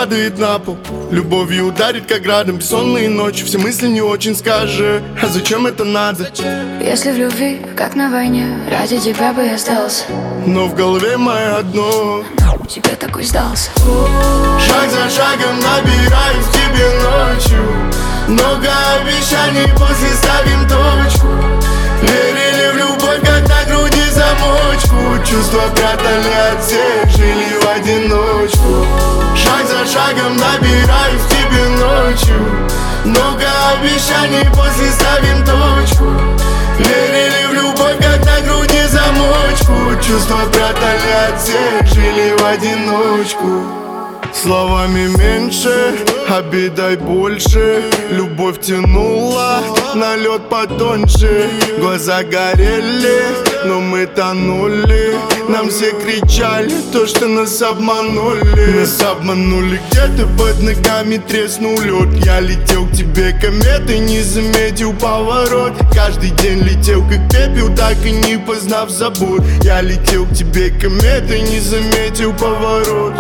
падает на пол. Любовью ударит, как градом, бессонные ночи. Все мысли не очень, скажи, а зачем это надо? Если в любви, как на войне, ради тебя бы я остался, но в голове мое одно: тебе такой сдался. Шаг за шагом набираюсь к тебе ночью. Много обещаний, после ставим точку. Верили в любовь, как на груди замочку. Чувства прятали от всех, жили в одиночку. Шаг за шагом набираюсь к тебе ночью. Много обещаний, после ставим точку. Верили в любовь, как на груди замочку. Чувства прятали от всех, жили в одиночку. Словами меньше, обидой больше. Любовь тянула на лед потоньше. Глаза горели, но мы тонули. Нам все кричали то, что нас обманули. Нас обманули, где-то под ногами треснул лед. Я летел к тебе кометой, не заметил поворот. Каждый день летел как пепел, так и не познав забот. Я летел к тебе кометой, не заметил поворот.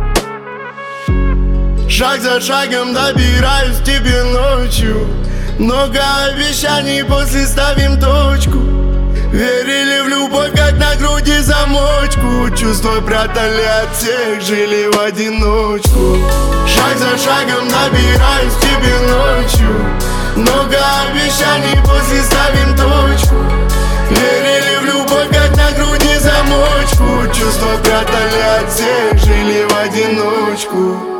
Шаг за шагом добираюсь к тебе ночью. Много обещаний, после ставим точку. Верили в любовь, как на груди замочку. Чувства прятали от всех, жили в одиночку. Шаг за шагом добираюсь к тебе ночью. Много обещаний, после ставим точку. Верили в любовь, как на груди замочку. Чувства прятали от всех, жили в одиночку.